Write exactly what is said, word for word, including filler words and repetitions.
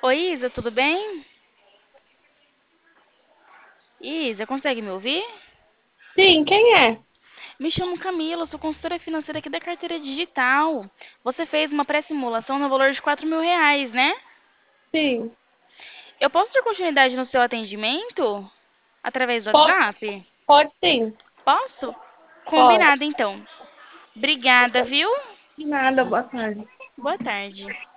Oi, Isa, tudo bem? Isa, consegue me ouvir? Sim, quem é? Me chamo Camila, sou consultora financeira aqui da Carteira Digital. Você fez uma pré-simulação no valor de quatro mil reais, né? Sim. Eu posso ter continuidade no seu atendimento? Através do Pode, WhatsApp? pode sim. Posso? Pode. Combinado, então. Obrigada, viu? De nada, boa tarde. Boa tarde.